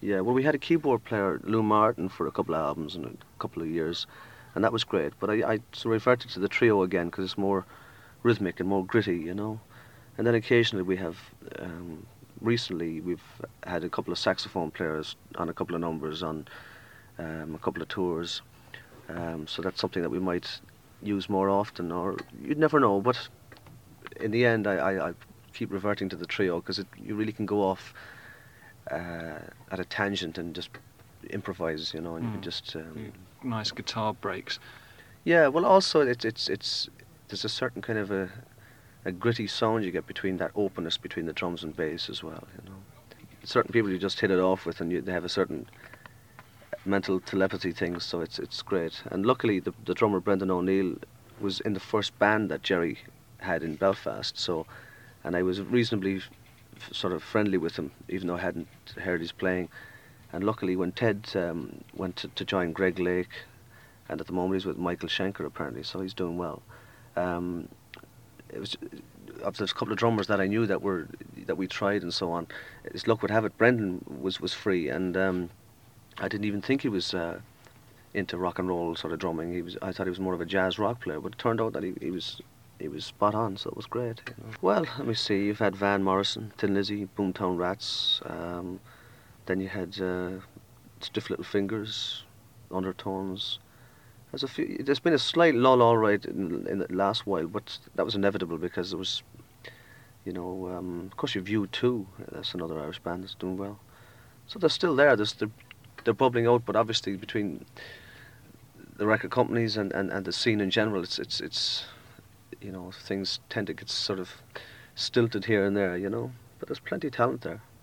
Yeah, well, we had a keyboard player, Lou Martin, for a couple of albums and a couple of years, and that was great. But I sort of reverted to the trio again because it's more rhythmic and more gritty, you know. And then occasionally we have, recently we've had a couple of saxophone players on a couple of numbers on a couple of tours. So that's something that we might use more often, or you'd never know. But in the end, I keep reverting to the trio because you really can go off at a tangent and just improvise, you know, and you can just nice guitar breaks. yeah. Well, also it's there's a certain kind of a gritty sound you get between that openness between the drums and bass as well, you know. Certain people you just hit it off with, and they have a certain mental telepathy thing, so it's great. And luckily, the drummer Brendan O'Neill was in the first band that Jerry had in Belfast, so and I was reasonably sort of friendly with him, even though I hadn't heard his playing. And luckily, when Ted went to join Greg Lake, and at the moment he's with Michael Schenker apparently, so he's doing well. It was of those couple of drummers that I knew that we tried and so on. As luck would have it, Brendan was free, and I didn't even think he was into rock and roll sort of drumming. I thought he was more of a jazz rock player, but it turned out that he was spot on, so it was great. You know. Well, let me see. You've had Van Morrison, Thin Lizzy, Boomtown Rats. Then you had Stiff Little Fingers, Undertones. There's been a slight lull, all right, in the last while, but that was inevitable because there was, you know, of course, you've View too. That's another Irish band that's doing well. So they're still there. They're bubbling out, but obviously between the record companies and the scene in general, it's you know, things tend to get sort of stilted here and there, you know. But there's plenty of talent there.